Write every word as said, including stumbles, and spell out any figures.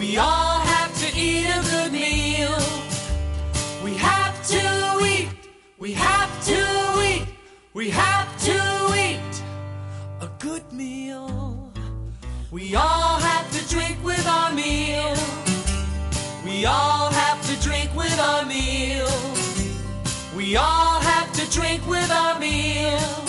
We all have to eat a good meal. We have to eat, we have to eat, we have to eat a good meal. We all have to drink with our meal. We all have to drink with our meal. We all have to drink with our meal.